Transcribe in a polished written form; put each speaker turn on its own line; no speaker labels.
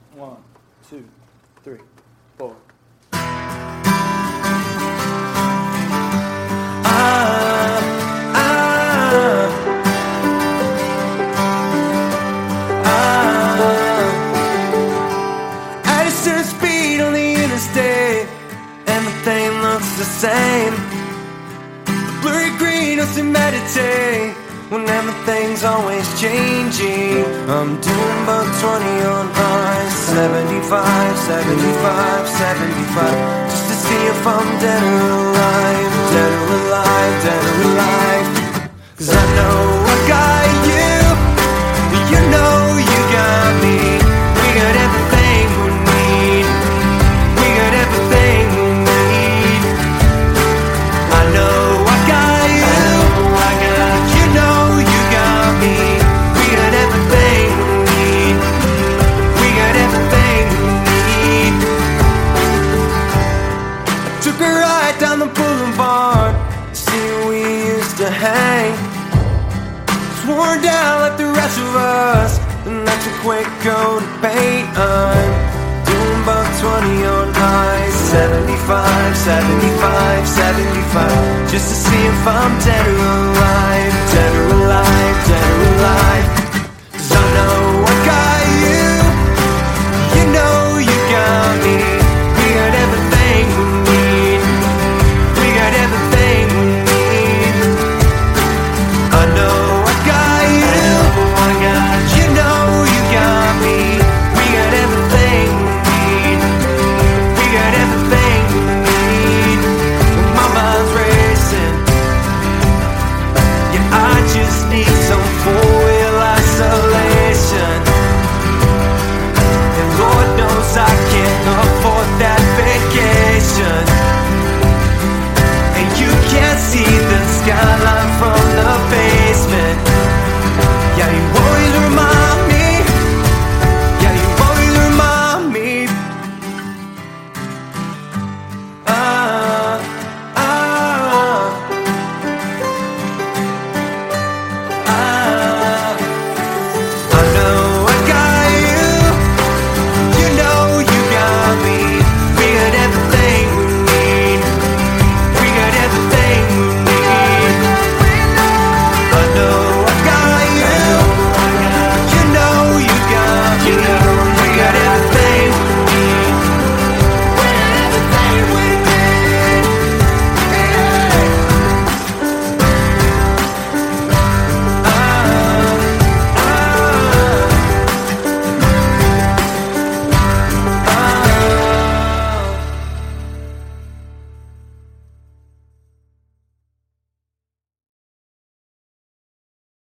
1, 2, 3, 4.
At a speed on the interstate, everything looks the same. The blurry green us to meditate when everything's always changing. I'm doing about 20 on I 75, 75, 75, just to see if I'm dead or alive, dead or alive, dead or alive. 'Cause I know I got you, you know you got me. We got everything we need, we got everything we need. I know I got you, I got you, know you got me. We got everything we need, we got everything we need. I took a ride down the boulevard to see where we used to hang. It's worn down like the rest of us, and that's a quick coat of paint. I'm doing about 20 on I 75, 75, 75, just to see if I'm dead or alive, dead or alive, dead or alive.